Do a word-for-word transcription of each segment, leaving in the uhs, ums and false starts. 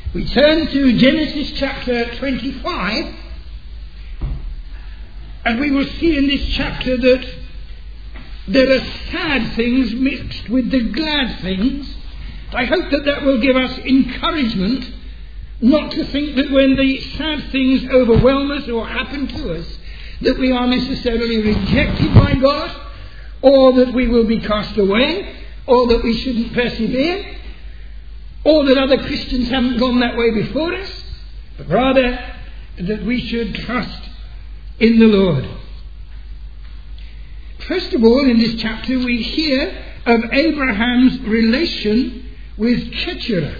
We turn to Genesis chapter twenty-five, and we will see in this chapter that there are sad things mixed with the glad things. I hope that that will give us encouragement not to think that when the sad things overwhelm us or happen to us, that we are necessarily rejected by God, or that we will be cast away, or that we shouldn't persevere, or that other Christians haven't gone that way before us, but rather that we should trust in the Lord. First of all, in this chapter we hear of Abraham's relation with Keturah.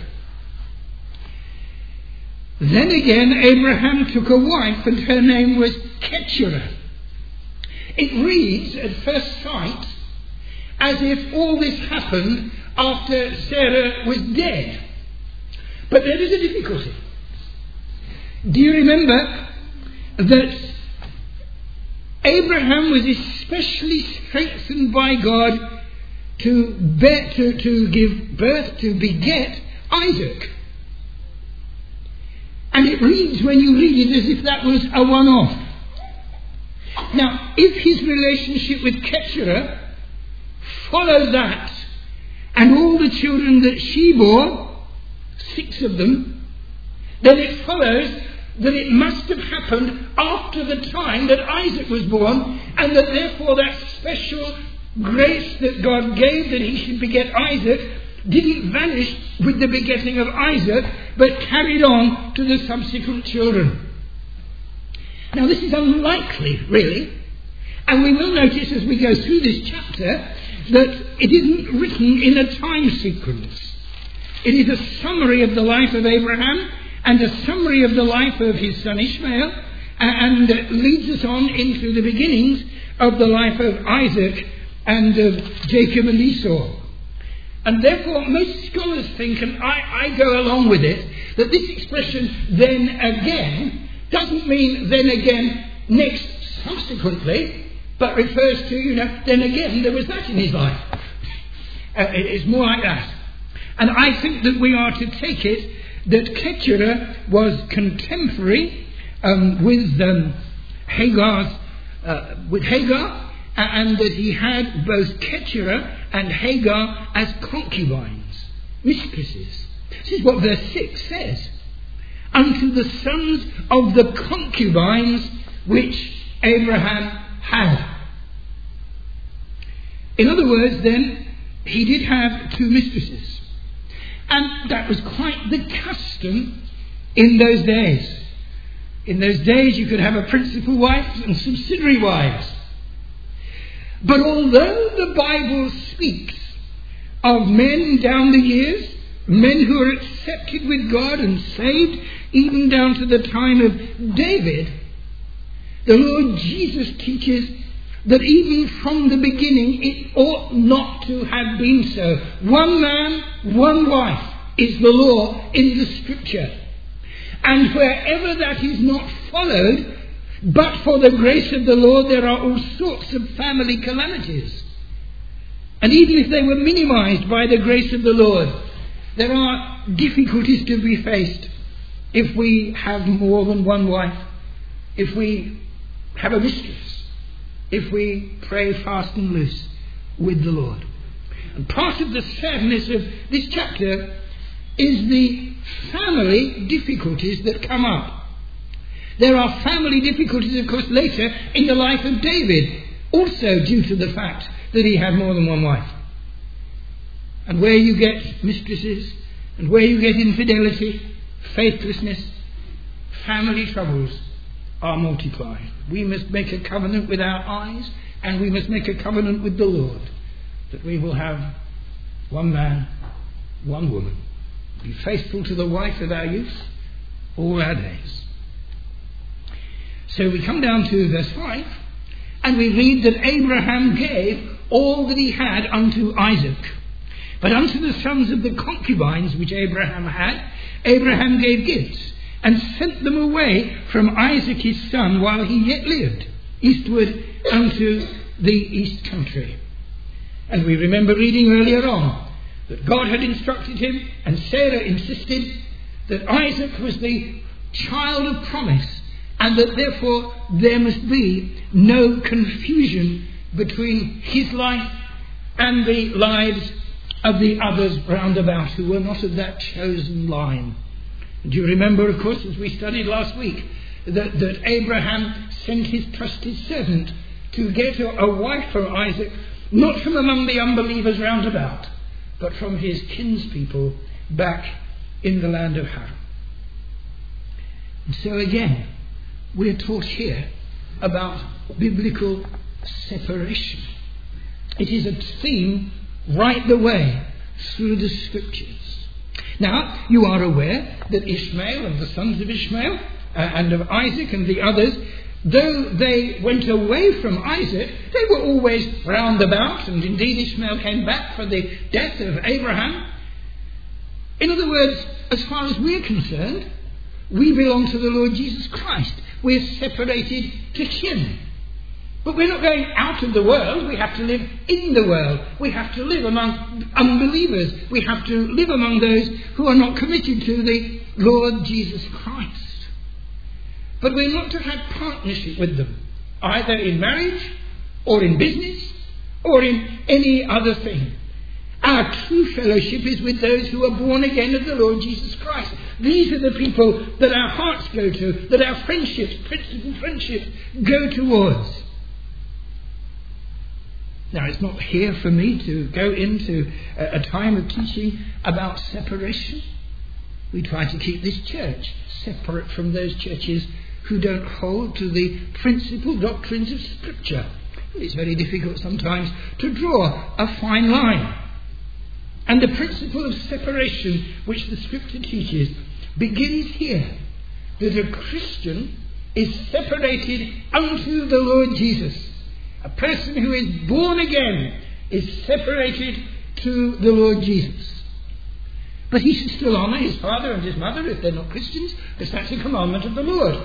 Then again, Abraham took a wife, and her name was Keturah. It reads at first sight as if all this happened after Sarah was dead. But there is a difficulty. Do you remember that Abraham was especially strengthened by God to, bear, to, to give birth, to beget Isaac? And it reads, when you read it, as if that was a one-off. Now, if his relationship with Keturah followed that, and all the children that she bore, six of them, then it follows that it must have happened after the time that Isaac was born, and that therefore that special grace that God gave that he should beget Isaac didn't vanish with the begetting of Isaac, but carried on to the subsequent children. Now this is unlikely, really, and we will notice as we go through this chapter that it isn't written in a time sequence. It is a summary of the life of Abraham and a summary of the life of his son Ishmael, and leads us on into the beginnings of the life of Isaac and of Jacob and Esau. And therefore most scholars think, and I, I go along with it, that this expression then again doesn't mean then again next subsequently, but refers to, you know, then again there was that in his life. Uh, it's more like that. And I think that we are to take it that Keturah was contemporary um, with um, Hagar's, uh, with Hagar, and that he had both Keturah and Hagar as concubines, mistresses. This is what verse six says. Unto the sons of the concubines which Abraham had. In other words, then, he did have two mistresses. And that was quite the custom in those days. In those days you could have a principal wife and subsidiary wives. But although the Bible speaks of men down the years, men who are accepted with God and saved, even down to the time of David, the Lord Jesus teaches that even from the beginning it ought not to have been so. One man, one wife is the law in the Scripture. And wherever that is not followed, but for the grace of the Lord, there are all sorts of family calamities. And even if they were minimized by the grace of the Lord, there are difficulties to be faced if we have more than one wife, if we have a mistress, if we pray fast and loose with the Lord. And part of the sadness of this chapter is the family difficulties that come up. There are family difficulties, of course, later in the life of David, also due to the fact that he had more than one wife. And where you get mistresses, and where you get infidelity, faithlessness, family troubles are multiplied. We must make a covenant with our eyes, and we must make a covenant with the Lord, that we will have one man, one woman, be faithful to the wife of our youth all our days. So we come down to verse five, and we read that Abraham gave all that he had unto Isaac. But unto the sons of the concubines which Abraham had, Abraham gave gifts, and sent them away from Isaac his son while he yet lived, eastward unto the east country. And we remember reading earlier on that God had instructed him, and Sarah insisted, that Isaac was the child of promise, and that therefore there must be no confusion between his life and the lives of the others round about who were not of that chosen line. Do you remember, of course, as we studied last week, that, that Abraham sent his trusted servant to get a, a wife for Isaac, not from among the unbelievers round about, but from his kinspeople back in the land of Haran. And so again, we're taught here about biblical separation. It is a theme right the way through the Scriptures. Now, you are aware that Ishmael and the sons of Ishmael uh, and of Isaac and the others, though they went away from Isaac, they were always round about, and indeed Ishmael came back for the death of Abraham. In other words, as far as we're concerned, we belong to the Lord Jesus Christ. We're separated to Him. But we're not going out of the world. We have to live in the world. We have to live among unbelievers. We have to live among those who are not committed to the Lord Jesus Christ. But we're not to have partnership with them, either in marriage or in business or in any other thing. Our true fellowship is with those who are born again of the Lord Jesus Christ. These are the people that our hearts go to, that our friendships, principal friendships, go towards. Now, it's not here for me to go into a, a time of teaching about separation. We try to keep this church separate from those churches who don't hold to the principal doctrines of Scripture. It's very difficult sometimes to draw a fine line. And the principle of separation which the Scripture teaches begins here, that a Christian is separated unto the Lord Jesus. A person who is born again is separated to the Lord Jesus. But he should still honour his father and his mother if they're not Christians, because that's a commandment of the Lord.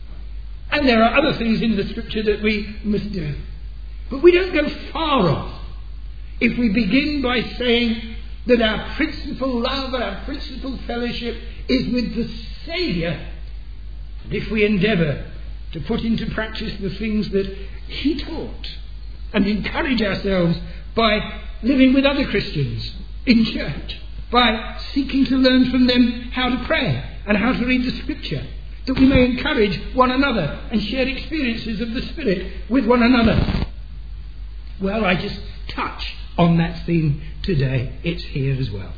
And there are other things in the Scripture that we must do. But we don't go far off if we begin by saying that our principal love and our principal fellowship is with the Saviour. And if we endeavour to put into practice the things that He taught and encourage ourselves by living with other Christians in church, by seeking to learn from them how to pray and how to read the Scripture, that we may encourage one another and share experiences of the Spirit with one another. Well, I just touch on that theme today. It's here as well.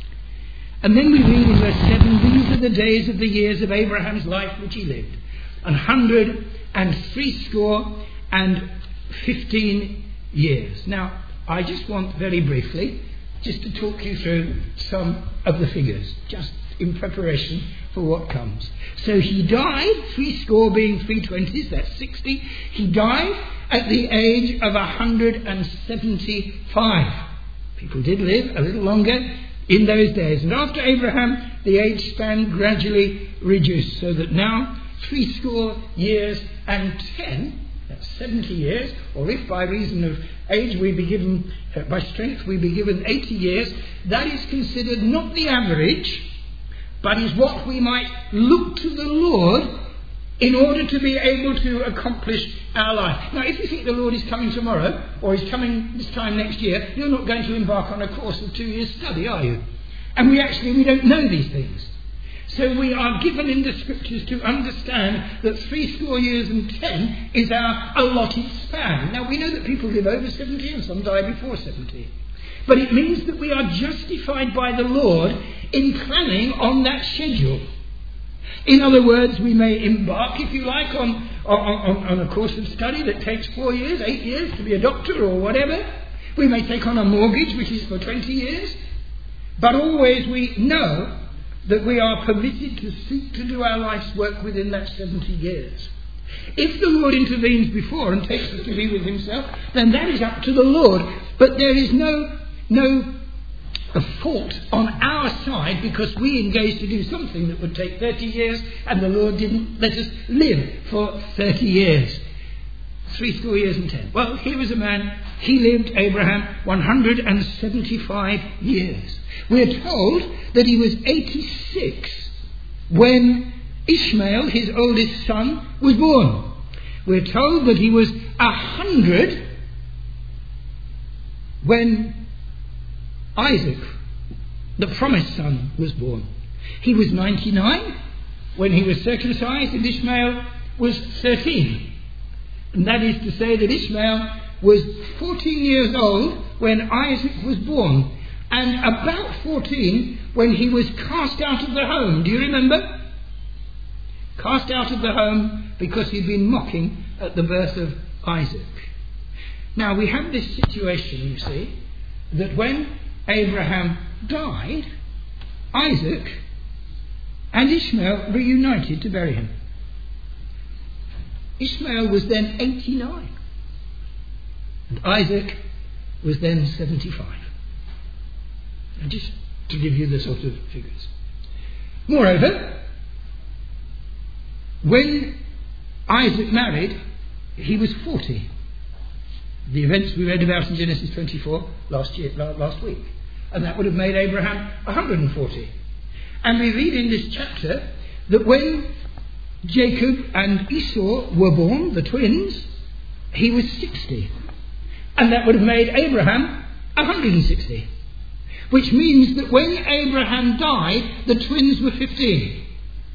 And then we read in verse seven, these are the days of the years of Abraham's life which he lived, an hundred and threescore and fifteen years. Now, I just want very briefly just to talk you through some of the figures, just in preparation for what comes. So he died, threescore being three twenties, that's sixty. He died at the age of one hundred seventy-five. People did live a little longer in those days. And after Abraham, the age span gradually reduced, so that now threescore years and ten, that's seventy years, or if by reason of age we be given, uh, by strength we be given eighty years, that is considered not the average, but is what we might look to the Lord in order to be able to accomplish our life. Now, if you think the Lord is coming tomorrow, or is coming this time next year, you're not going to embark on a course of two years study, are you? And we actually, we don't know these things. So we are given in the Scriptures to understand that threescore years and ten is our allotted span. Now, we know that people live over seventy and some die before seventy. But it means that we are justified by the Lord in planning on that schedule. In other words, we may embark, if you like, on, on, on a course of study that takes four years, eight years to be a doctor or whatever. We may take on a mortgage which is for twenty years. But always we know that we are permitted to seek to do our life's work within that seventy years. If the Lord intervenes before and takes us to be with Himself, then that is up to the Lord. But there is no, no fault on our side because we engaged to do something that would take thirty years and the Lord didn't let us live for thirty years. Threescore years and ten. Well, here was a man, he lived, Abraham, one hundred seventy-five years. We are told that he was eighty-six when Ishmael, his oldest son, was born. We're told that he was a hundred when Isaac, the promised son, was born. He was ninety-nine when he was circumcised, and Ishmael was thirteen. And that is to say that Ishmael was fourteen years old when Isaac was born, and about fourteen when he was cast out of the home. Do you remember? Cast out of the home because he'd been mocking at the birth of Isaac. Now we have this situation, you see, that when Abraham died, Isaac and Ishmael reunited to bury him. Ishmael was then eighty-nine, and Isaac was then seventy-five. And just to give you the sort of figures. Moreover, when Isaac married, he was forty. The events we read about in Genesis twenty-four last year, last week. And that would have made Abraham one hundred forty. And we read in this chapter that when Jacob and Esau were born, the twins, he was sixty. And that would have made Abraham one hundred sixty. Which means that when Abraham died, the twins were fifteen.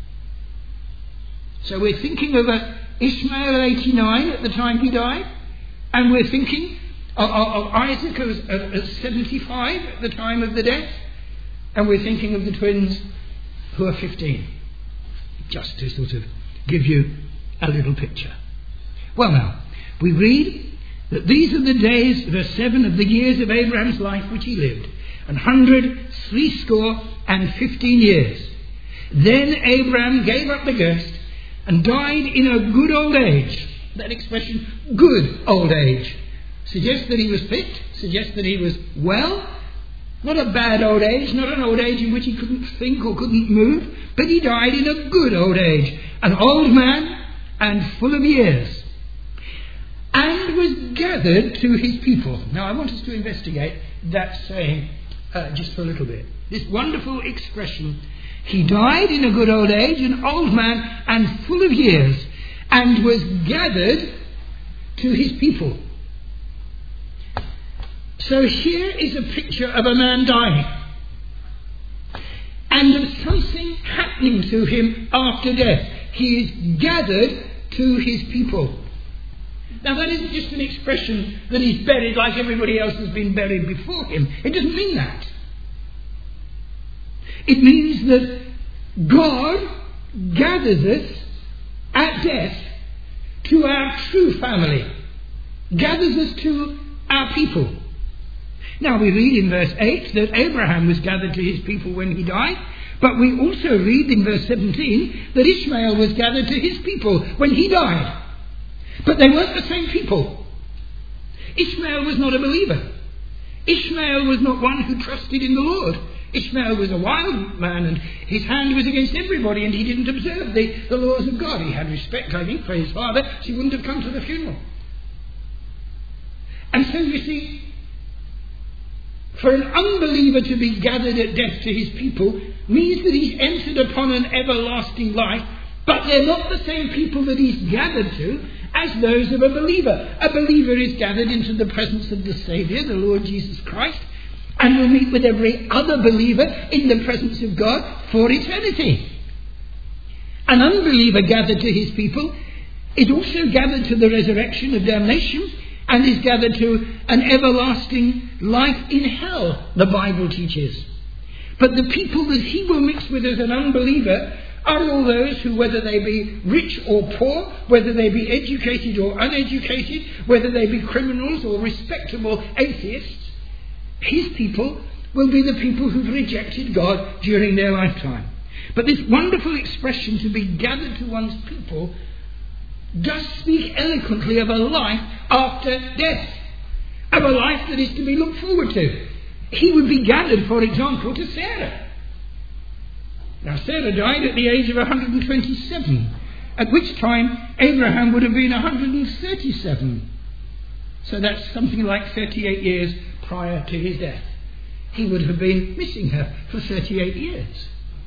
So we're thinking of a Ishmael at eighty-nine at the time he died, and we're thinking of, of, of Isaac as, as seventy-five at the time of the death, and we're thinking of the twins who are fifteen. Just to sort of give you a little picture. Well now, we read that these are the days, verse seven, of the years of Abraham's life which he lived, an hundred threescore and fifteen years. Then Abraham gave up the ghost and died in a good old age. That expression, good old age, suggests that he was fit, suggests that he was well. Not a bad old age, not an old age in which he couldn't think or couldn't move, but he died in a good old age, an old man and full of years, and was gathered to his people. Now I want us to investigate that saying uh, just for a little bit. This wonderful expression, he died in a good old age, an old man and full of years, and was gathered to his people. So here is a picture of a man dying, and of something happening to him after death. He is gathered to his people. Now that isn't just an expression that he's buried like everybody else has been buried before him. It doesn't mean that. It means that God gathers us at death to our true family, gathers us to our people. Now we read in verse eight that Abraham was gathered to his people when he died, but we also read in verse seventeen that Ishmael was gathered to his people when he died. But they weren't the same people. Ishmael was not a believer. Ishmael was not one who trusted in the Lord. Ishmael was a wild man, and his hand was against everybody, and he didn't observe the, the laws of God. He had respect, I think, for his father. She wouldn't have come to the funeral. And so you see, for an unbeliever to be gathered at death to his people means that he's entered upon an everlasting life, but they're not the same people that he's gathered to as those of a believer. A believer is gathered into the presence of the Saviour, the Lord Jesus Christ, and will meet with every other believer in the presence of God for eternity. An unbeliever gathered to his people is also gathered to the resurrection of damnation, and is gathered to an everlasting life in hell, the Bible teaches. But the people that he will mix with as an unbeliever are all those who, whether they be rich or poor, whether they be educated or uneducated, whether they be criminals or respectable atheists, his people will be the people who've rejected God during their lifetime. But this wonderful expression, to be gathered to one's people, does speak eloquently of a life after death, of a life that is to be looked forward to. He would be gathered, for example, to Sarah. Now Sarah died at the age of one hundred twenty-seven, at which time Abraham would have been one hundred thirty-seven. So that's something like thirty-eight years prior to his death. He would have been missing her for thirty-eight years.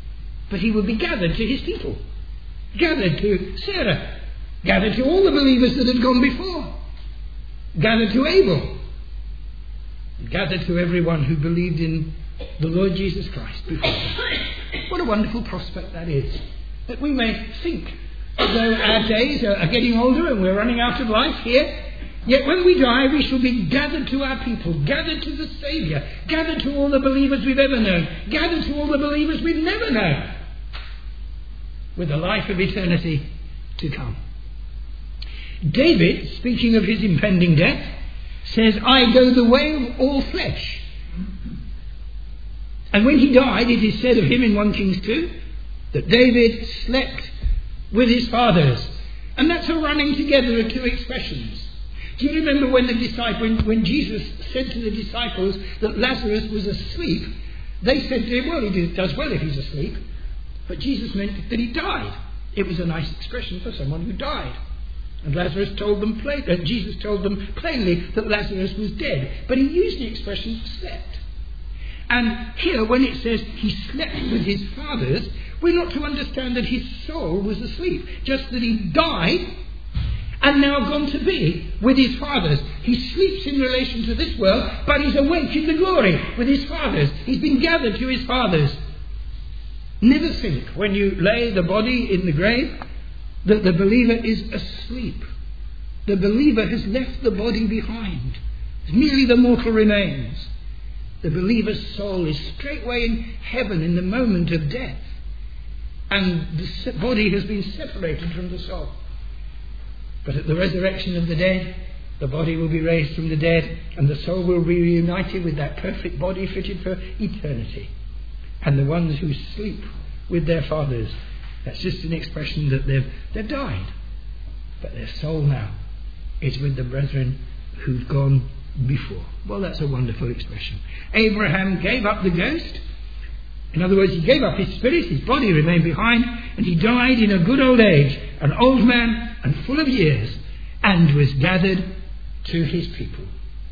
but he would be gathered to his people, gathered to Sarah, gathered to all the believers that had gone before, gathered to Abel, gathered to everyone who believed in the Lord Jesus Christ before them. What a wonderful prospect that is, that we may think as though our days are getting older and we're running out of life here, yet when we die we shall be gathered to our people, gathered to the Saviour, gathered to all the believers we've ever known, gathered to all the believers we've never known, with the life of eternity to come. David, speaking of his impending death, says, I go the way of all flesh. And when he died, it is said of him in First Kings two, that David slept with his fathers. And that's a running together of two expressions. Do you remember when the disciple, when, when Jesus said to the disciples that Lazarus was asleep, they said to him, well, he does well if he's asleep. But Jesus meant that he died. It was a nice expression for someone who died. And Lazarus told them plain, uh, Jesus told them plainly that Lazarus was dead. But he used the expression slept. And here, when it says he slept with his fathers, we're not to understand that his soul was asleep, just that he died and now gone to be with his fathers. He sleeps in relation to this world, but he's awake in the glory with his fathers. He's been gathered to his fathers. Never think, when you lay the body in the grave, that the believer is asleep. The believer has left the body behind. Merely the mortal remains. The believer's soul is straightway in heaven in the moment of death. And the body has been separated from the soul. But at the resurrection of the dead, the body will be raised from the dead, and the soul will be reunited with that perfect body fitted for eternity. And the ones who sleep with their fathers, that's just an expression that they've, they've died. But their soul now is with the brethren who've gone before. Well, that's a wonderful expression. Abraham gave up the ghost. In other words, he gave up his spirit, his body remained behind, and he died in a good old age, an old man and full of years, and was gathered to his people.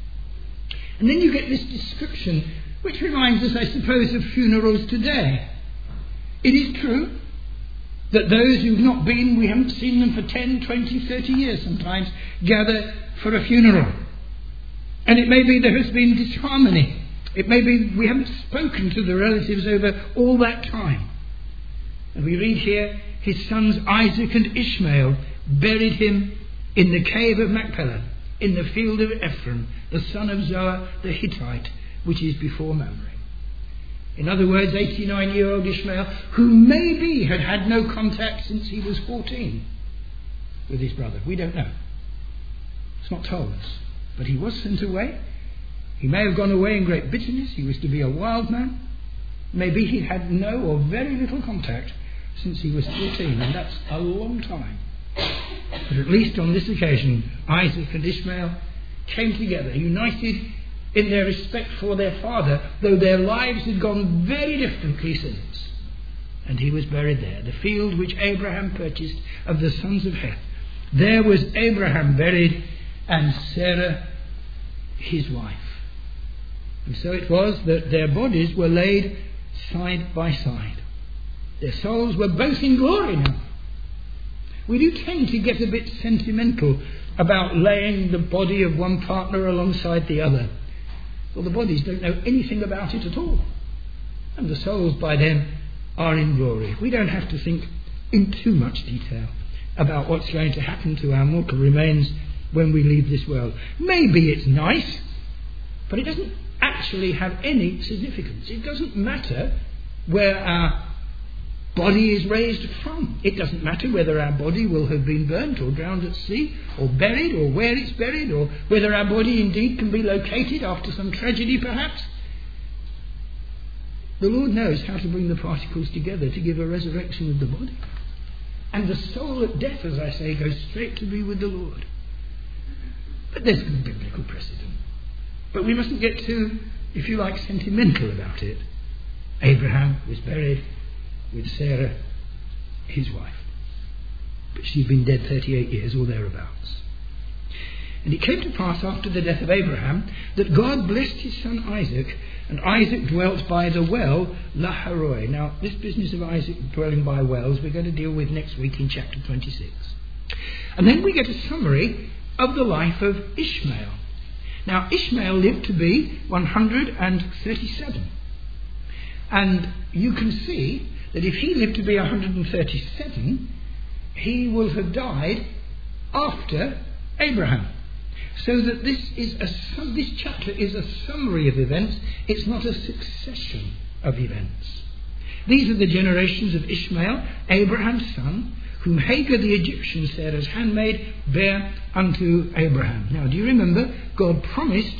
And then you get this description, which reminds us, I suppose, of funerals today. It is true that those who've not been, we haven't seen them for ten, twenty, thirty years sometimes, gather for a funeral. And it may be there has been disharmony. It may be we haven't spoken to the relatives over all that time. And we read here, his sons Isaac and Ishmael buried him in the cave of Machpelah, in the field of Ephron, the son of Zoar the Hittite, which is before Mamre. In other words, eighty-nine-year-old Ishmael, who maybe had had no contact since he was fourteen with his brother. We don't know. It's not told us. But he was sent away. He may have gone away in great bitterness. He was to be a wild man. Maybe he'd had no or very little contact since he was fourteen, and that's a long time. But at least on this occasion, Isaac and Ishmael came together, united in their respect for their father, though their lives had gone very differently since. And he was buried there, the field which Abraham purchased of the sons of Heth. There was Abraham buried, and Sarah his wife. And so it was that their bodies were laid side by side. Their souls were both in glory now. We do tend to get a bit sentimental about laying the body of one partner alongside the other. Well, the bodies don't know anything about it at all. And the souls by then are in glory. We don't have to think in too much detail about what's going to happen to our mortal remains when we leave this world. Maybe it's nice, but it doesn't actually have any significance. It doesn't matter where our body is raised from. It doesn't matter whether our body will have been burnt or drowned at sea or buried, or where it's buried, or whether our body indeed can be located after some tragedy perhaps. The Lord knows how to bring the particles together to give a resurrection of the body. And the soul at death, as I say, goes straight to be with the Lord. But there's no biblical precedent. But we mustn't get too, if you like, sentimental about it. Abraham was buried with Sarah, his wife. But she'd been dead thirty-eight years or thereabouts. And it came to pass after the death of Abraham that God blessed his son Isaac, and Isaac dwelt by the well Lahairoi. Now, this business of Isaac dwelling by wells we're going to deal with next week in chapter twenty-six. And then we get a summary of the life of Ishmael. Now, Ishmael lived to be one hundred thirty-seven. And you can see that if he lived to be one hundred thirty-seven, he will have died after Abraham. So that this is a this chapter is a summary of events. It's not a succession of events. These are the generations of Ishmael, Abraham's son, whom Hagar the Egyptian, Sarah's handmaid, bare unto Abraham. Now, do you remember God promised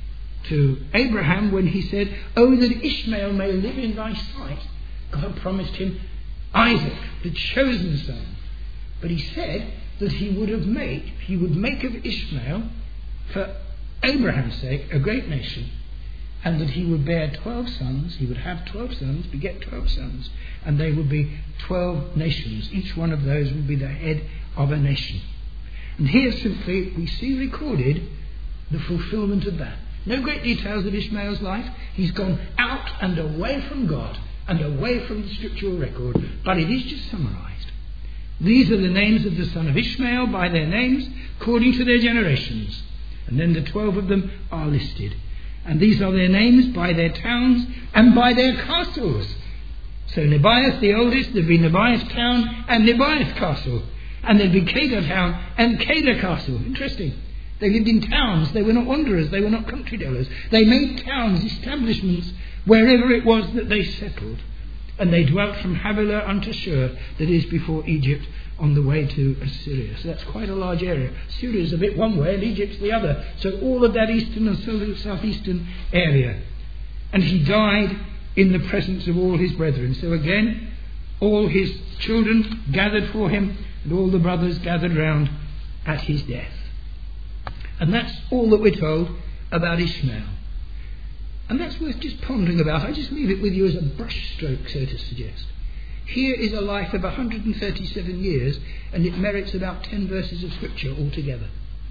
to Abraham when he said, "Oh, that Ishmael may live in thy sight," God promised him Isaac, the chosen son. But he said that he would have made, he would make of Ishmael, for Abraham's sake, a great nation, and that he would bear twelve sons, he would have twelve sons, beget twelve sons, and they would be twelve nations. Each one of those would be the head of a nation. And here simply we see recorded the fulfillment of that. No great details of Ishmael's life. He's gone out and away from God and away from the scriptural record, but it is just summarized. These are the names of the son of Ishmael by their names, according to their generations. And then the twelve of them are listed. And these are their names by their towns and by their castles. So Nebaioth the oldest, there'd be Nebaioth town and Nebaioth castle. And there'd be Kedar town and Kedar castle. Interesting. They lived in towns. They were not wanderers. They were not country dwellers. They made towns, establishments, wherever it was that they settled. And they dwelt from Havilah unto Shur, that is before Egypt, on the way to Assyria. So that's quite a large area. Syria is a bit one way and Egypt's the other. So all of that eastern and southeastern area. And he died in the presence of all his brethren. So again, all his children gathered for him, and all the brothers gathered round at his death. And that's all that we're told about Ishmael. And that's worth just pondering about. I just leave it with you as a brushstroke, so to suggest. Here is a life of one hundred thirty-seven years, and it merits about ten verses of scripture altogether.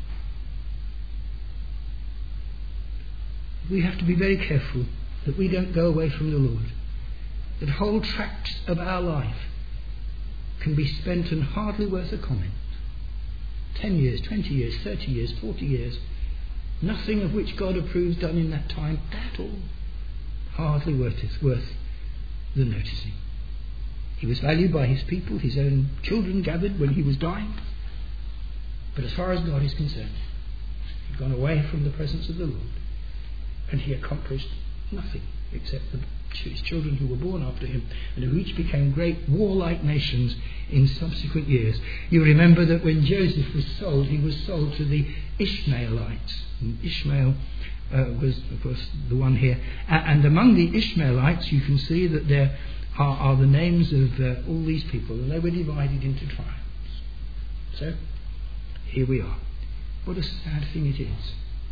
We have to be very careful that we don't go away from the Lord. That whole tracts of our life can be spent and hardly worth a comment. Ten years, twenty years, thirty years, forty years. Nothing of which God approves done in that time at all. Hardly worth it, worth the noticing. He was valued by his people, his own children gathered when he was dying. But as far as God is concerned, he'd gone away from the presence of the Lord, and he accomplished nothing except the, his children who were born after him, and who each became great warlike nations in subsequent years. You remember that when Joseph was sold, he was sold to the Ishmaelites. And Ishmael uh, was, of course, the one here. Uh, and among the Ishmaelites, you can see that there are, are the names of uh, all these people, and they were divided into tribes. So, here we are. What a sad thing it is.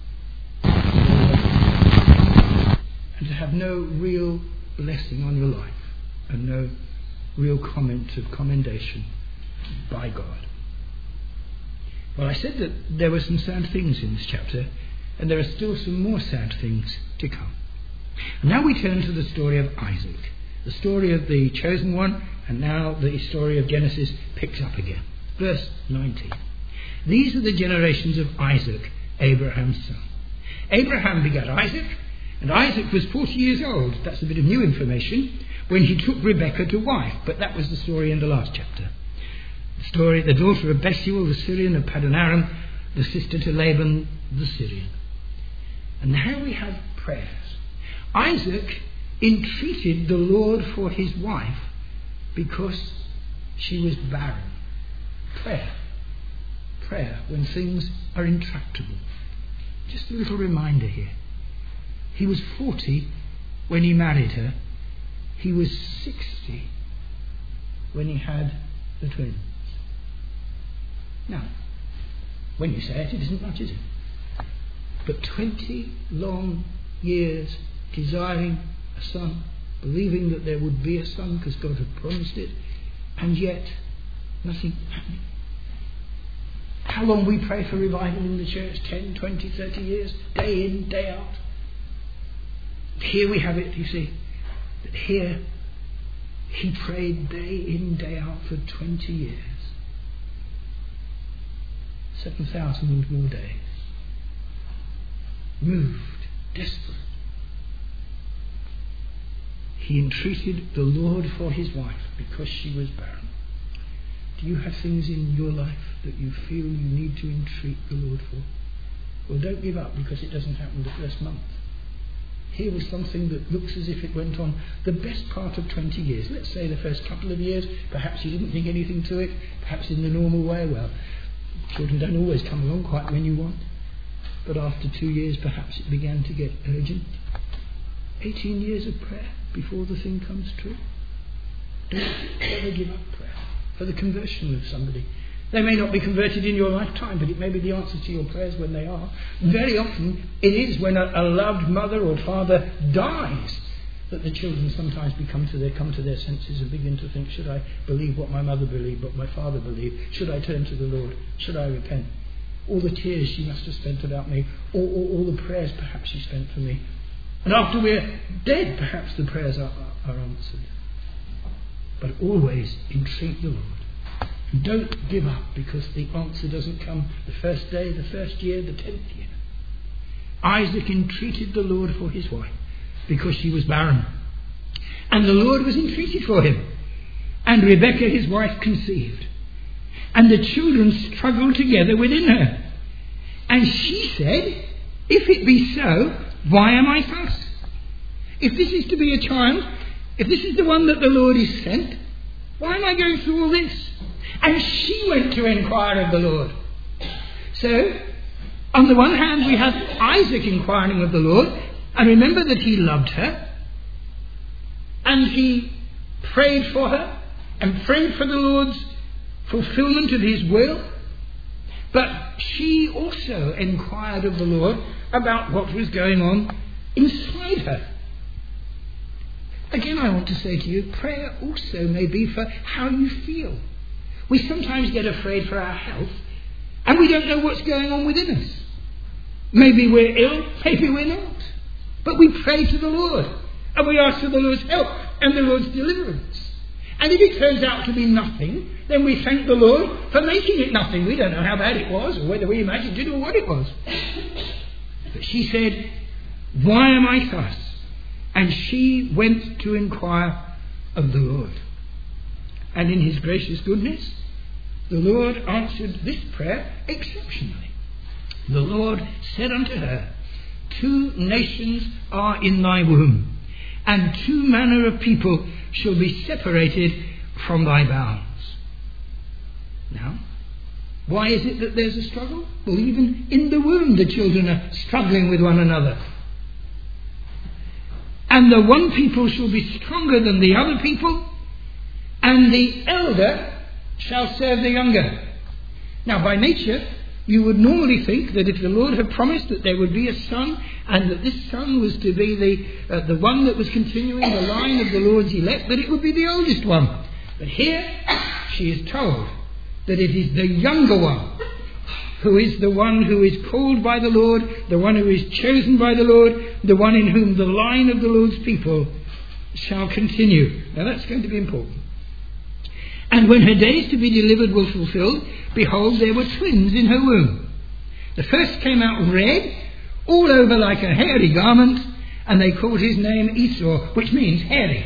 And to have no real blessing on your life, and no real comment of commendation by God. Well, I said that there were some sad things in this chapter, and there are still some more sad things to come. And now we turn to the story of Isaac, the story of the chosen one, and now the story of Genesis picks up again. Verse nineteen. These are the generations of Isaac, Abraham's son. Abraham begat Isaac, and Isaac was forty years old. That's a bit of new information, when he took Rebekah to wife. But that was the story in the last chapter. The story, the daughter of Bethuel the Syrian of Paddan Aram, the sister to Laban the Syrian. And now we have prayers. Isaac entreated the Lord for his wife because she was barren. Prayer. Prayer when things are intractable. Just a little reminder here. He was forty when he married her. He was sixty when he had the twins. Now, when you say it, it isn't much, is it? But twenty long years desiring a son, believing that there would be a son because God had promised it, and yet nothing happening. how long we pray for revival in the church, ten, twenty, thirty years, day in, day out. Here we have it, you see, that here he prayed day in, day out for twenty years. seven thousand more days. Moved, desperate. He entreated the Lord for his wife because she was barren. Do you have things in your life that you feel you need to entreat the Lord for? Well, don't give up because it doesn't happen the first month. Here was something that looks as if it went on the best part of twenty years. Let's say the first couple of years, perhaps you didn't think anything to it, perhaps in the normal way. Well, children don't always come along quite when you want. But after two years, perhaps it began to get urgent. eighteen years of prayer before the thing comes true. Don't ever give up prayer for the conversion of somebody. They may not be converted in your lifetime, but it may be the answer to your prayers when they are. Very often it is when a, a loved mother or father dies that the children sometimes become to their, come to their senses and begin to think, should I believe what my mother believed, what my father believed? Should I turn to the Lord? Should I repent? All the tears she must have spent about me, or all, all the prayers perhaps she spent for me. And after we're dead, perhaps the prayers are, are, are answered. But always entreat the Lord. And don't give up because the answer doesn't come the first day, the first year, the tenth year. Isaac entreated the Lord for his wife because she was barren. And the Lord was entreated for him. And Rebekah, his wife, conceived. And the children struggled together within her. And she said, if it be so, why am I thus? If this is to be a child, if this is the one that the Lord is sent, why am I going through all this? And she went to inquire of the Lord. So, on the one hand, we have Isaac inquiring of the Lord. And remember that he loved her. And he prayed for her. And prayed for the Lord's fulfillment of his will. But she also inquired of the Lord about what was going on inside her. Again, I want to say to you, prayer also may be for how you feel. We sometimes get afraid for our health, and we don't know what's going on within us. Maybe we're ill, maybe we're not. But we pray to the Lord, and we ask for the Lord's help and the Lord's deliverance. And if it turns out to be nothing, then we thank the Lord for making it nothing. We don't know how bad it was, or whether we imagined it, or what it was. But she said, why am I thus? And she went to inquire of the Lord. And in his gracious goodness, the Lord answered this prayer exceptionally. The Lord said unto her, two nations are in thy womb, and two manner of people shall be separated from thy bowels. Now, why is it that there's a struggle? Well, even in the womb the children are struggling with one another. And the one people shall be stronger than the other people, and the elder shall serve the younger. Now, by nature, you would normally think that if the Lord had promised that there would be a son, and that this son was to be the uh, the one that was continuing the line of the Lord's elect, that it would be the oldest one. But here, she is told that it is the younger one who is the one who is called by the Lord, the one who is chosen by the Lord, the one in whom the line of the Lord's people shall continue. Now that's going to be important. And when her days to be delivered were fulfilled, behold, there were twins in her womb. The first came out red, all over like a hairy garment, and they called his name Esau, which means hairy.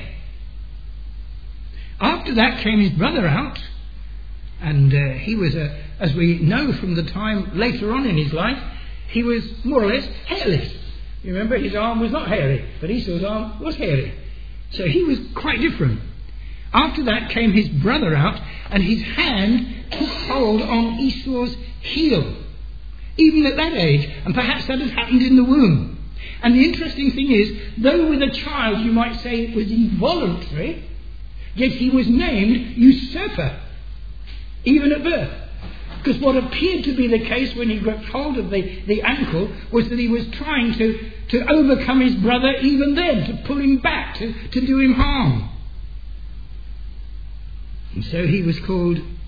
After that came his brother out, and uh, he was, a, as we know from the time later on in his life, he was more or less hairless. You remember, his arm was not hairy, but Esau's arm was hairy. So he was quite different. After that came his brother out, and his hand took hold on Esau's heel, even at that age, and perhaps that had happened in the womb. And the interesting thing is, though with a child you might say it was involuntary, yet he was named usurper, even at birth. Because what appeared to be the case when he got hold of the, the ankle was that he was trying to, to overcome his brother even then, to pull him back, to, to do him harm. And so he was called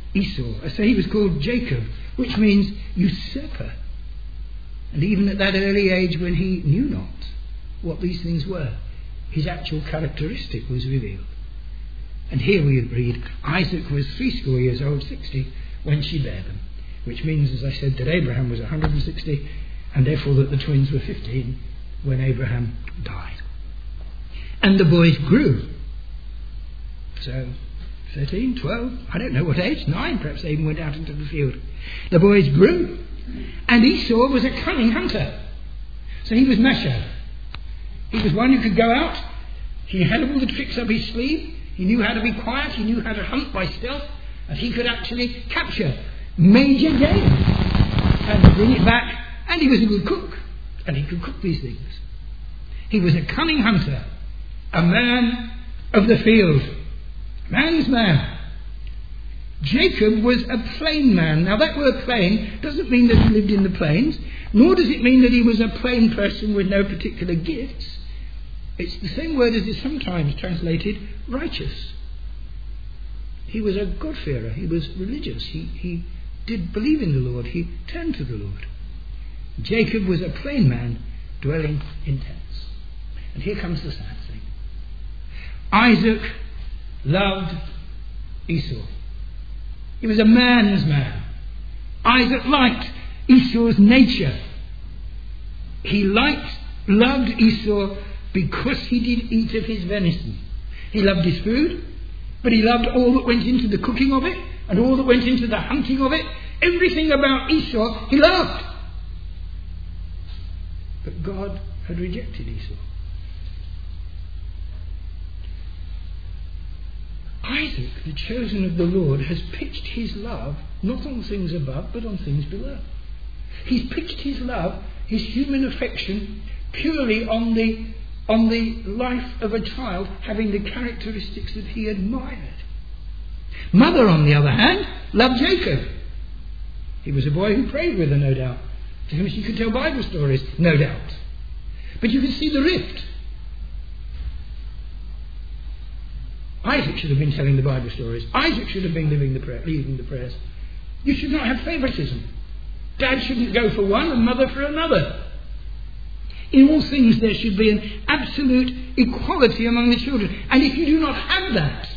Esau. So he was called Jacob, which means usurper. And even at that early age when he knew not what these things were, his actual characteristic was revealed. And here we read, Isaac was threescore years old, sixty, when she bare them. Which means, as I said, that Abraham was one hundred sixty, and therefore that the twins were fifteen when Abraham died. And the boys grew. So, thirteen, twelve, I don't know what age, nine, perhaps they even went out into the field. The boys grew. And Esau was a cunning hunter. So he was Meshach. He was one who could go out. He had all the tricks up his sleeve. He knew how to be quiet. He knew how to hunt by stealth. And he could actually capture major game and bring it back. And he was a good cook. And he could cook these things. He was a cunning hunter. A man of the field. Man's man. Jacob was a plain man. Now that word plain doesn't mean that he lived in the plains, nor does it mean that he was a plain person with no particular gifts. It's the same word as is sometimes translated righteous. He was a God-fearer. He was religious. He, he did believe in the Lord. He turned to the Lord. Jacob was a plain man dwelling in tents. And here comes the sad thing. Isaac loved Esau. He was a man's man. Isaac liked Esau's nature. He liked, loved Esau because he did eat of his venison. He loved his food, but he loved all that went into the cooking of it and all that went into the hunting of it. Everything about Esau he loved. But God had rejected Esau. Isaac, the chosen of the Lord, has pitched his love not on things above but on things below. He's pitched his love, his human affection, purely on the, on the life of a child having the characteristics that he admired. Mother, on the other hand, loved Jacob. He was a boy who prayed with her, no doubt. To whom she could tell Bible stories, no doubt. But you can see the rift. Isaac should have been telling the Bible stories. Isaac should have been living the prayer, leading the prayers. You should not have favouritism. Dad shouldn't go for one and mother for another. In all things there should be an absolute equality among the children. And if you do not have that,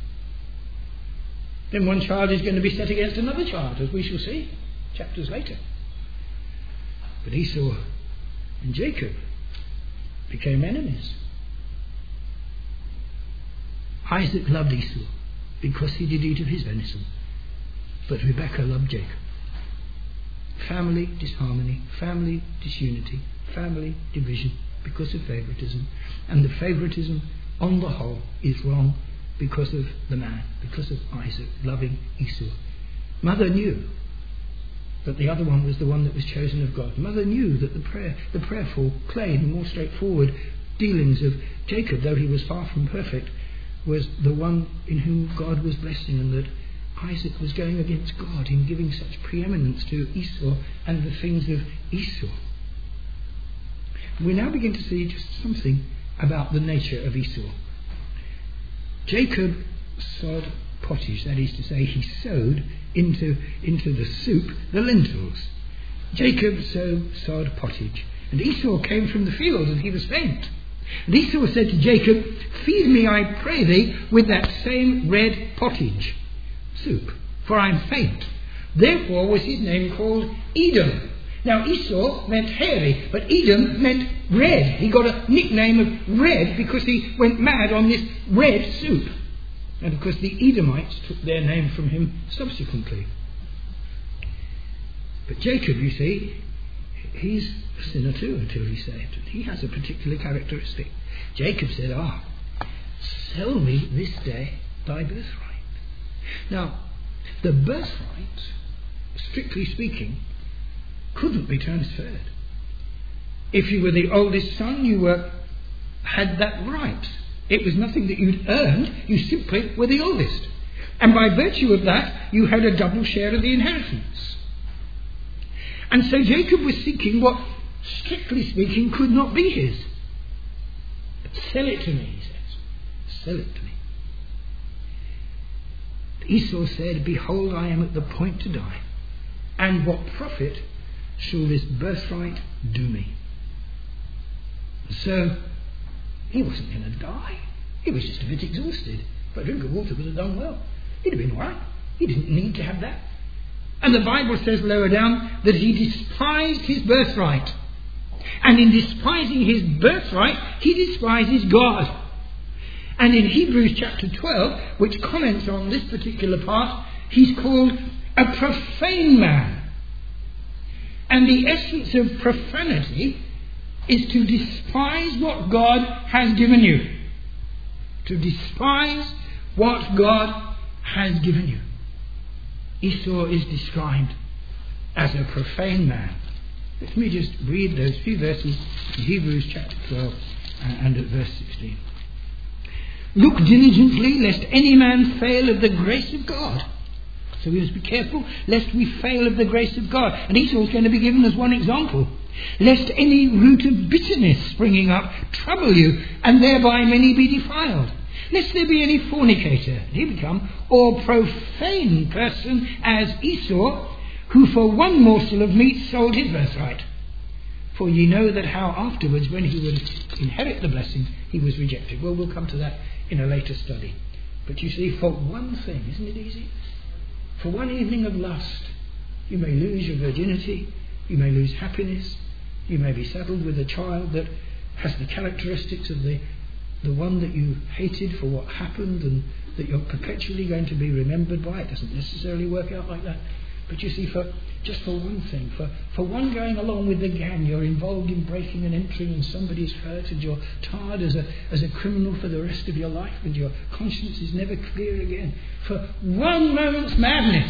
then one child is going to be set against another child, as we shall see chapters later. But Esau and Jacob became enemies. Isaac loved Esau because he did eat of his venison, but Rebekah loved Jacob. Family disharmony, family disunity, family division because of favouritism, and the favouritism on the whole is wrong because of the man, because of Isaac loving Esau. Mother knew that the other one was the one that was chosen of God. Mother knew that the prayer, the prayerful, plain, and more straightforward dealings of Jacob, though he was far from perfect, was the one in whom God was blessing, and that Isaac was going against God in giving such preeminence to Esau and the things of Esau. We now begin to see just something about the nature of Esau. Jacob sowed pottage, that is to say, he sowed into, into the soup the lentils. Jacob sowed, sowed pottage, and Esau came from the field, and he was faint. And Esau said to Jacob, "Feed me, I pray thee, with that same red pottage soup, for I am faint." Therefore was his name called Edom. Now Esau meant hairy, but Edom meant red. He got a nickname of red because he went mad on this red soup. And of course the Edomites took their name from him subsequently. But Jacob, you see, he's a sinner too until he's saved. He has a particular characteristic. Jacob said, "Ah, sell me this day thy birthright." Now, the birthright, strictly speaking, couldn't be transferred. If you were the oldest son, you were had that right. It was nothing that you'd earned. You simply were the oldest. And by virtue of that, you had a double share of the inheritance. And so Jacob was seeking what, strictly speaking, could not be his. "Sell it to me," he says. "Sell it to me." Esau said, "Behold, I am at the point to die, and what profit shall this birthright do me?" So he wasn't going to die. He was just a bit exhausted. But a drink of water would have done well. He'd have been all right. He didn't need to have that. And the Bible says lower down that he despised his birthright. And in despising his birthright, he despises God. And in Hebrews chapter twelve, which comments on this particular part, he's called a profane man. And the essence of profanity is to despise what God has given you. To despise what God has given you. Esau is described as a profane man. Let me just read those few verses in Hebrews chapter twelve and at verse sixteen. "Look diligently, lest any man fail of the grace of God." So we must be careful lest we fail of the grace of God. And Esau is going to be given as one example. "Lest any root of bitterness springing up trouble you, and thereby many be defiled. Lest there be any fornicator," and he become, "or profane person as Esau, who for one morsel of meat sold his birthright. For ye know that how afterwards, when he would inherit the blessing, he was rejected." Well, we'll come to that in a later study. But you see, for one thing, isn't it easy? For one evening of lust, you may lose your virginity, you may lose happiness, you may be saddled with a child that has the characteristics of the, the one that you hated for what happened and that you're perpetually going to be remembered by. It doesn't necessarily work out like that. But you see, for just for one thing, for, for one going along with the gang, you're involved in breaking and entering and somebody's hurt and you're tarred as a, as a criminal for the rest of your life and your conscience is never clear again. For one moment's madness.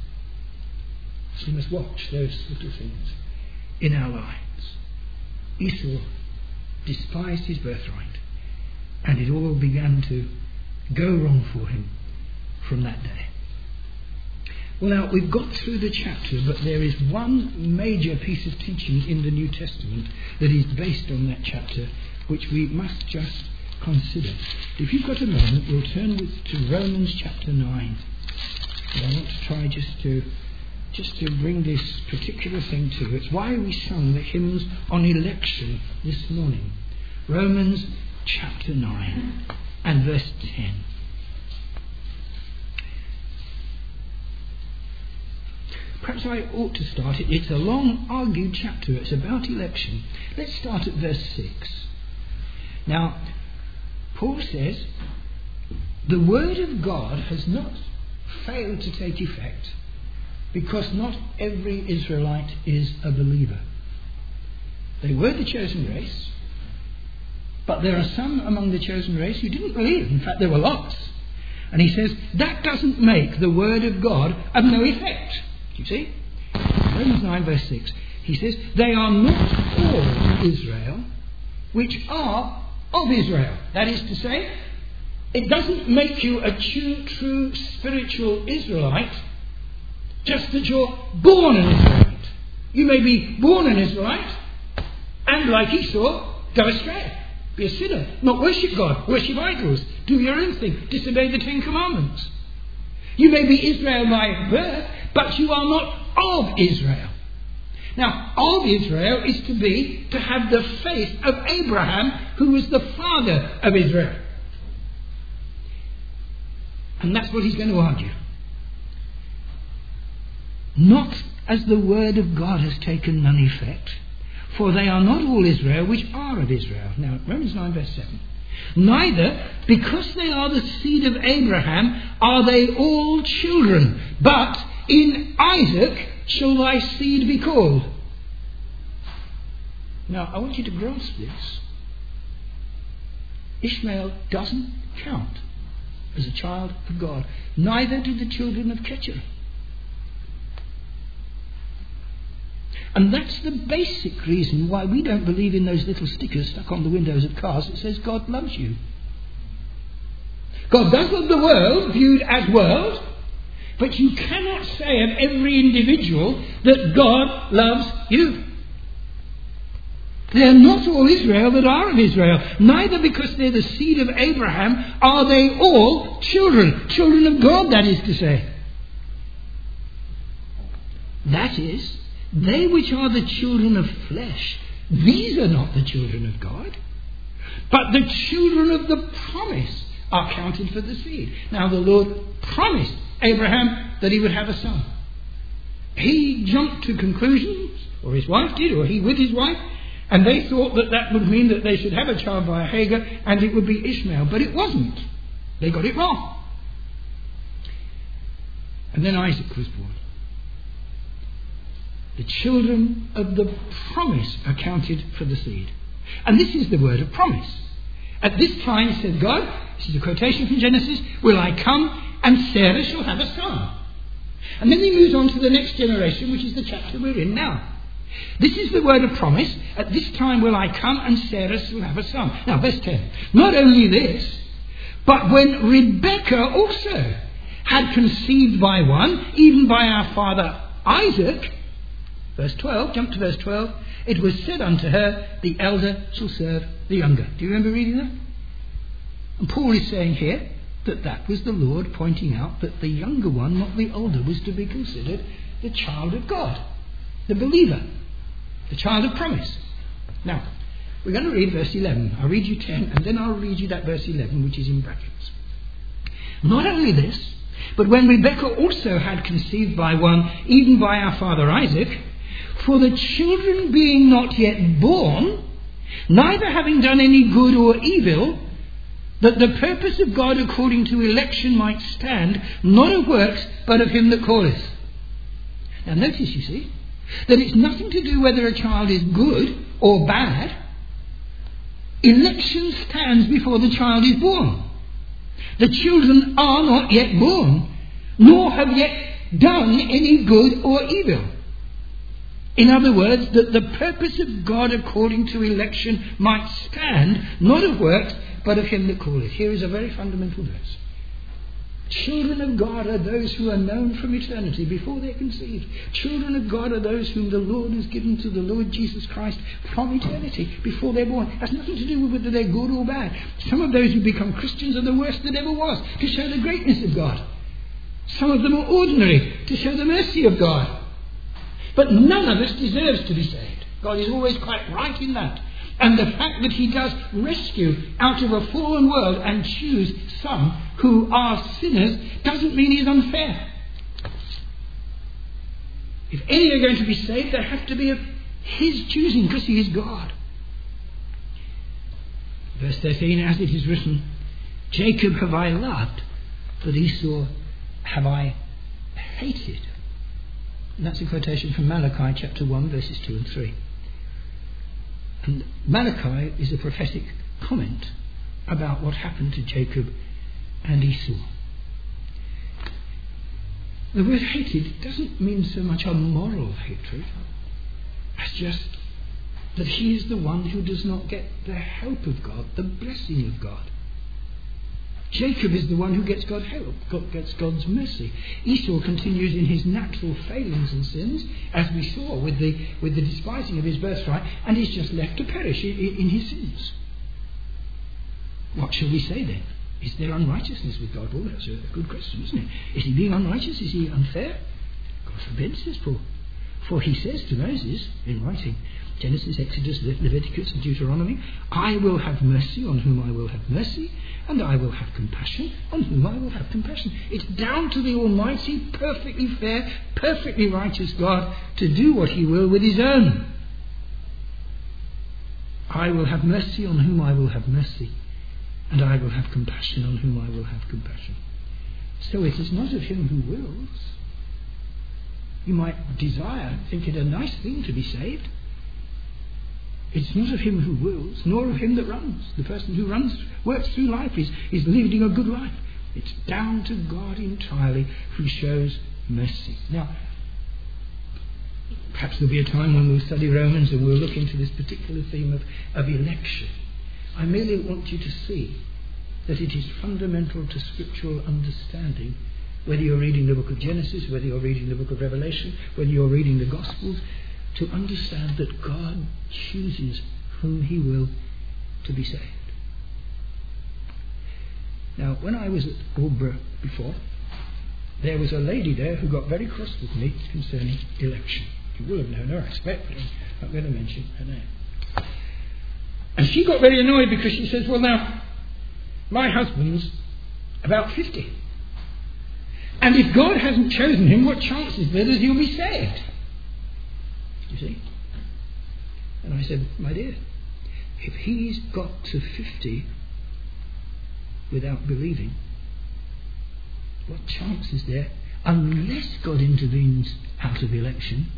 So we must watch those little things in our lives. Esau despised his birthright, and it all began to go wrong for him from that day. Well, now, we've got through the chapter, but there is one major piece of teaching in the New Testament that is based on that chapter, which we must just consider. If you've got a moment, we'll turn with, to Romans chapter nine. And I want to try just to just to bring this particular thing to. It's why we sung the hymns on election this morning. Romans chapter nine and verse ten. Perhaps I ought to start it. It's a long argued chapter. It's about election. Let's start at verse six. Now, Paul says, "The word of God has not failed to take effect, because not every Israelite is a believer." They were the chosen race, but there are some among the chosen race who didn't believe. In fact, there were lots. And he says, that doesn't make the word of God of no effect. You see? Romans nine verse six. He says, "They are not all Israel which are of Israel." That is to say, it doesn't make you a true, true spiritual Israelite just that you're born an Israelite. You may be born an Israelite and, like Esau, go astray. Be a sinner. Not worship God. Worship idols. Do your own thing. Disobey the Ten Commandments. You may be Israel by birth, but you are not of Israel. Now, of Israel is to be, to have the faith of Abraham, who was the father of Israel. And that's what he's going to argue. Not as the word of God has taken none effect, for they are not all Israel which are of Israel. Now, Romans nine verse seven. "Neither, because they are the seed of Abraham, are they all children, but in Isaac shall thy seed be called." Now, I want you to grasp this. Ishmael doesn't count as a child of God. Neither do the children of Keturah. And that's the basic reason why we don't believe in those little stickers stuck on the windows of cars that says God loves you. God does love the world, viewed as world, but you cannot say of every individual that God loves you. They are not all Israel that are of Israel. Neither because they're the seed of Abraham are they all children. Children of God, that is to say. That is, they which are the children of flesh, these are not the children of God, but the children of the promise are counted for the seed. Now the Lord promised Abraham that he would have a son. He jumped to conclusions, or his wife did, or he with his wife, and they thought that that would mean that they should have a child by Hagar, and it would be Ishmael. But it wasn't. They got it wrong. And then Isaac was born. The children of the promise are counted for the seed. And this is the word of promise. At this time, said God, this is a quotation from Genesis, will I come and Sarah shall have a son. And then he moves on to the next generation, which is the chapter we're in now. This is the word of promise. At this time will I come and Sarah shall have a son. Now, verse ten. Not only this, but when Rebekah also had conceived by one, even by our father Isaac, verse twelve, jump to verse twelve, it was said unto her, the elder shall serve the younger. Do you remember reading that? And Paul is saying here that that was the Lord pointing out that the younger one, not the older, was to be considered the child of God, the believer, the child of promise. Now, we're going to read verse eleven. I'll read you ten, and then I'll read you that verse eleven, which is in brackets. Not only this, but when Rebekah also had conceived by one, even by our father Isaac, for the children being not yet born, neither having done any good or evil, that the purpose of God according to election might stand, not of works, but of him that calleth. Now notice, you see, that it's nothing to do whether a child is good or bad. Election stands before the child is born. The children are not yet born, nor have yet done any good or evil. In other words, that the purpose of God according to election might stand, not of works, but of him that calleth. Here is a very fundamental verse. Children of God are those who are known from eternity before they're conceived. Children of God are those whom the Lord has given to the Lord Jesus Christ from eternity before they're born. It has nothing to do with whether they're good or bad. Some of those who become Christians are the worst that ever was, to show the greatness of God. Some of them are ordinary, to show the mercy of God. But none of us deserves to be saved. God is always quite right in that. And the fact that he does rescue out of a fallen world and choose some who are sinners doesn't mean he's unfair. If any are going to be saved, they have to be of his choosing, because he is God. Verse thirteen, as it is written, Jacob have I loved, but Esau have I hated. And that's a quotation from Malachi chapter one, verses two and three. And Malachi is a prophetic comment about what happened to Jacob and Esau. The word hated doesn't mean so much a moral hatred as just that he is the one who does not get the help of God, the blessing of God. Jacob is the one who gets God's help, God gets God's mercy. Esau continues in his natural failings and sins, as we saw with the with the despising of his birthright, and he's just left to perish in, in his sins. What shall we say then? Is there unrighteousness with God? Well, that's a good question, isn't it? Is he being unrighteous? Is he unfair? God forbid, says Paul. For he says to Moses in writing, Genesis, Exodus, Leviticus and Deuteronomy, I will have mercy on whom I will have mercy, and I will have compassion on whom I will have compassion. It's down to the almighty, perfectly fair, perfectly righteous God to do what he will with his own. I will have mercy on whom I will have mercy, and I will have compassion on whom I will have compassion. So it is not of him who wills. You might desire, think it a nice thing to be saved. It's not of him who wills, nor of him that runs. The person who runs, works through life, is, is living a good life. It's down to God entirely who shows mercy. Now, perhaps there'll be a time when we'll study Romans and we'll look into this particular theme of, of election. I merely want you to see that it is fundamental to scriptural understanding, whether you're reading the book of Genesis, whether you're reading the book of Revelation, whether you're reading the Gospels, to understand that God chooses whom he will to be saved. Now, when I was at Aldborough before, there was a lady there who got very cross with me concerning election. You will have known her, I expect, but I'm not going to mention her name. And she got very annoyed because she says, well now, my husband's about fifty. And if God hasn't chosen him, what chance is there that he'll be saved? You see? And I said, my dear, if he's got to fifty without believing, what chance is there, unless God intervenes out of election?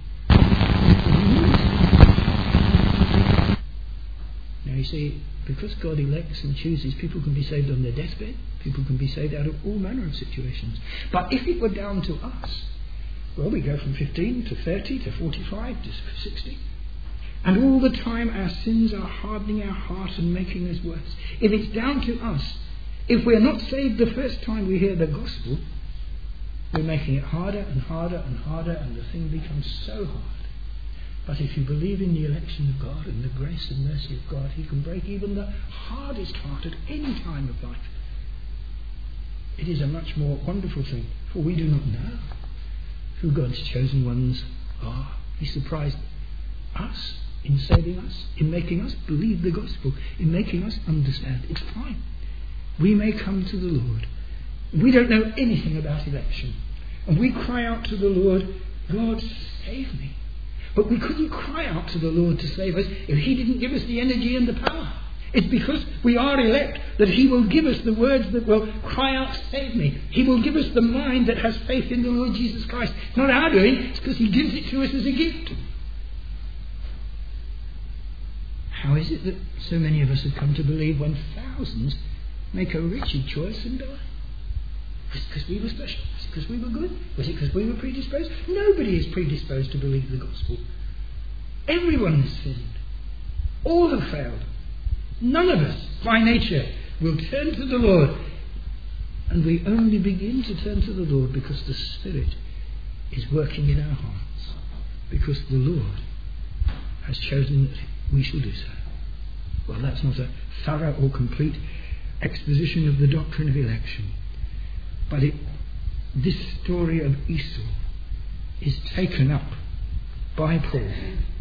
Now you see, because God elects and chooses, people can be saved on their deathbed, people can be saved out of all manner of situations. But if it were down to us, well, we go from fifteen to thirty to forty-five to sixty. And all the time our sins are hardening our heart and making us worse. If it's down to us, if we're not saved the first time we hear the gospel, we're making it harder and harder and harder, and the thing becomes so hard. But if you believe in the election of God and the grace and mercy of God, he can break even the hardest heart at any time of life. It is a much more wonderful thing, for we do not know who God's chosen ones are. He surprised us in saving us, in making us believe the gospel, in making us understand. It's fine. We may come to the Lord. We don't know anything about election. And we cry out to the Lord, God, save me. But we couldn't cry out to the Lord to save us if he didn't give us the energy and the power. It's because we are elect that he will give us the words that will cry out, save me. He will give us the mind that has faith in the Lord Jesus Christ. It's not our doing, it's because he gives it to us as a gift. How is it that so many of us have come to believe when thousands make a wretched choice and die? Was it because we were special? Was it because we were good? Was it because we were predisposed? Nobody is predisposed to believe the gospel. Everyone has sinned. All have failed. None of us, by nature, will turn to the Lord. And we only begin to turn to the Lord because the Spirit is working in our hearts. Because the Lord has chosen that we shall do so. Well, that's not a thorough or complete exposition of the doctrine of election. But it, this story of Esau is taken up by Paul